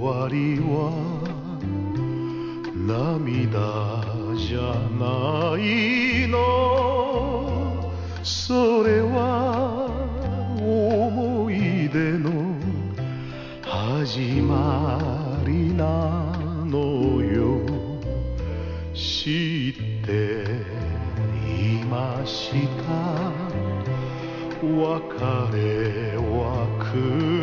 わりは涙じゃないの、それは思い出の始まりなのよ。知っていました、別れは来